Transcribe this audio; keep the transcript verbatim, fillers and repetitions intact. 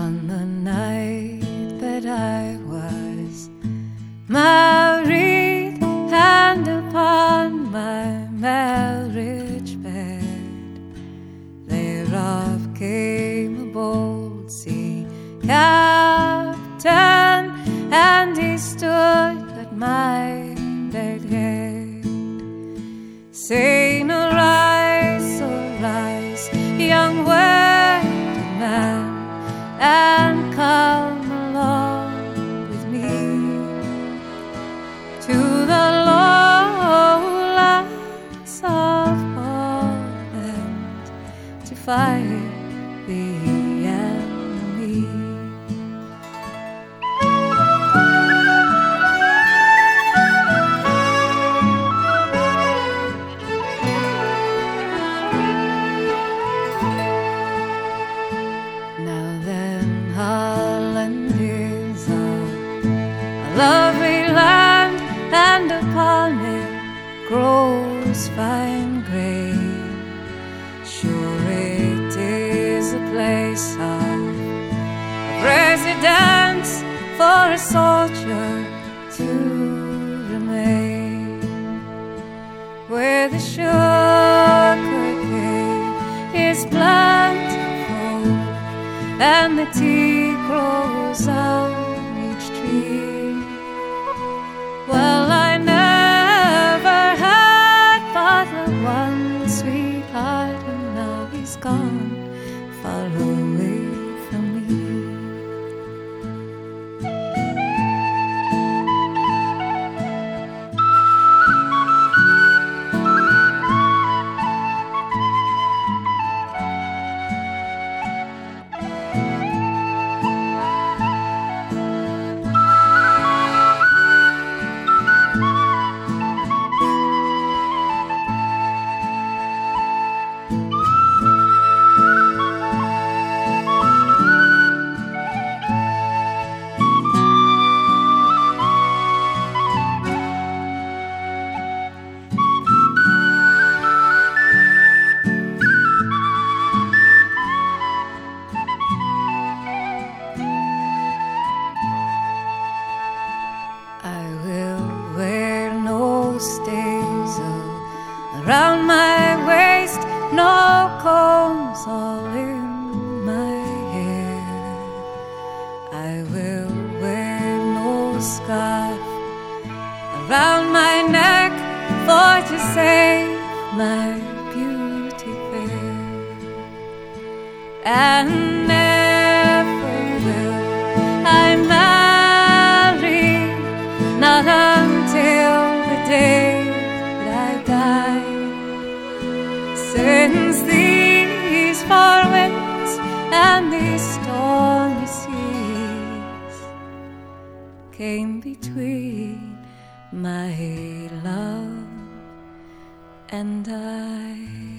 On the night that I was married, and upon my marriage bed, thereof came a bold sea captain, and he stood at my dead head, saying, "Arise, arise, young wedded man, and come along with me to the lowlands of Poland to fight the enemy." Now then, Holland is a, a lovely land, and upon it grows fine grain. Sure it is a place of residence for a soldier to remain, where the sugar cane is plentiful, and the tea grows on each tree. Well, I never had but the one sweetheart, and now he's gone far away from me. I will wear no stays around my waist, no combs all in my hair. I will wear no scarf around my neck, for to save my beauty fair. And never will I marry, not until the day that I die, since these far winds and these stormy seas came between my love and I.